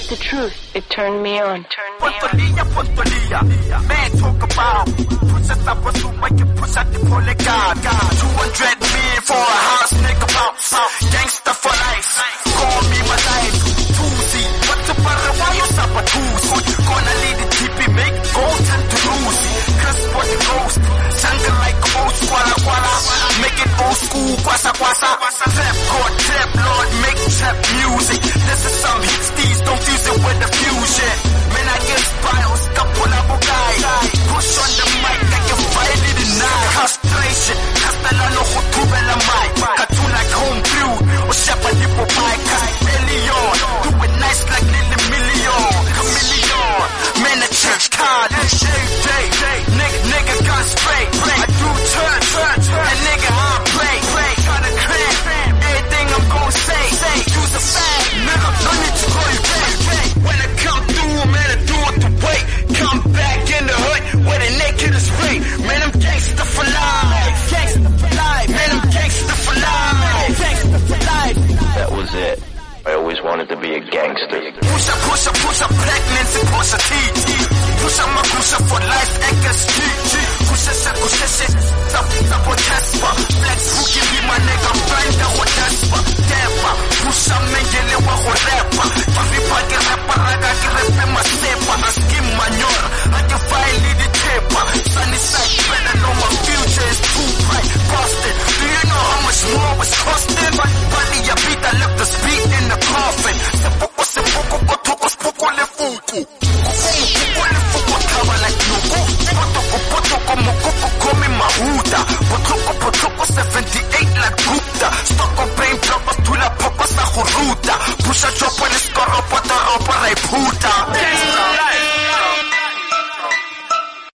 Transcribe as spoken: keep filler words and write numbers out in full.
the truth. It turned me on. Pontolia, Pontolia. Man talk about push us up so make you push out the polygon. two hundred million for a house, nigga bounce. Gangsta for life. Call me my life. Tuesday. What's the matter? Why you stop a Tuesday? Gonna lead the T P, make gold and to lose. Cause for the ghost. Jungle like old squala squala. Make it old school, quasa quasa. Trap God, trap Lord, make trap music. This is some hits, these don't fuse it with the fusion. Man, I get styles, couple of guy. Push on the mic, I can fight it in night. Castration, Castellano, Hotubella mic. Cartoon like home brew, or Shepherd Hippo Pike. Million, do it nice like Lily Million. Chameleon, man, a church card. J J, nigga, nigga got straight. I do church, church, and nigga, I play. Got a cramp, everything I'm gon' say. Use a fag, nigga, no need to call you back. When I come through, man, I do it the way. Come back in the hood, where the naked is free. Man, I'm gangsta for life. Gangsta for life. Man, I'm gangsta for life. Gangsta for life. That was it. I always wanted to be a gangster. Pusha, pusha, pusha, pregnancy, pusha T. Pusha my pusha for life, X G. Pusha, pusha, pusha, stop, stop, or Tespa. Flex, who give me my nigga, find the whole Tespa. Tempa, pusha, man, get it, what who rapper. Everybody rapper, I got to rap in my stepper. I skim manure, I can finally the taper. Sunny side, better know my future is too bright. Boston, do you know how much more it's costing? Body, ya beat, I left the speed in the coffin. Se poco, se poco, poco, poco, le fuku. Poco, le fuku, taba like nuku. Poco, poco, como coco, come mahuta. Poco, poco, seventy-eight like Gupta. Stock of brain droppers to la poco sa juruta. Pusha chopo, el escorro, poto, ropa, re puta.